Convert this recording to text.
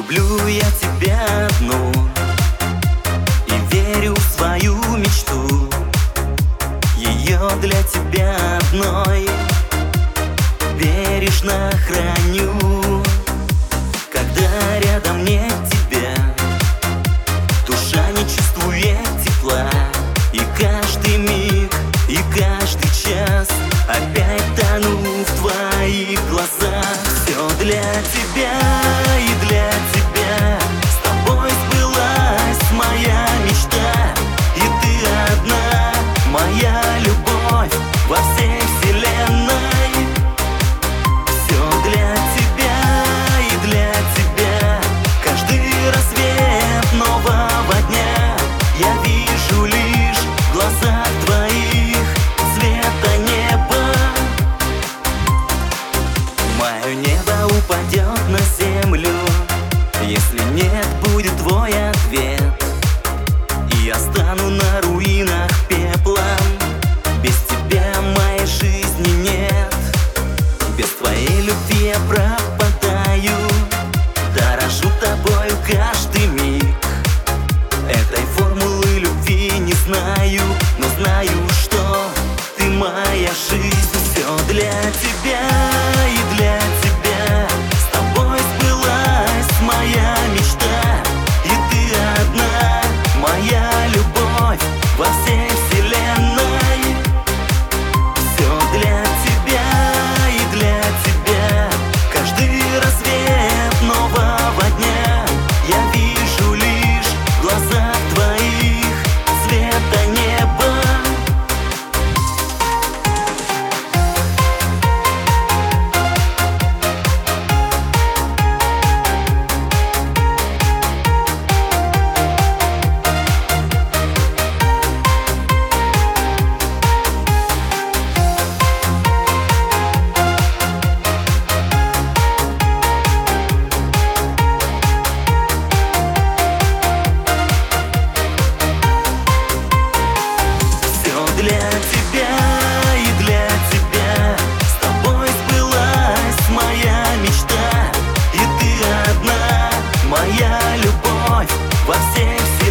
Люблю я тебя одну и верю в свою мечту. Ее для тебя одной бережно храню. Когда рядом нет тебя, душа не чувствует тепла. И каждый миг, и каждый час опять тону в твоих глазах. Все для тебя и для тебя, с тобой сбылась моя мечта. И ты одна, моя любовь во всей вселенной. Все для тебя и для тебя, каждый рассвет нового дня я вижу лишь в глазах твоих цвета неба. Мое небо упадет на землю, если нет будет твой ответ. И я стану на руинах пеплом. Без тебя моей жизни нет. Без твоей любви я пропадаю. Дорожу тобою каждый миг. Этой формулы любви не знаю, но знаю, что ты моя жизнь. Все для тебя и для тебя, с тобой сбылась моя мечта. И ты одна, моя любовь во всей вселенной. Все для тебя и для тебя, каждый рассвет нового дня я вижу лишь в глазах твоих цвета неба. Для тебя и для тебя, с тобой сбылась моя мечта. И ты одна, моя любовь во всей вселенной.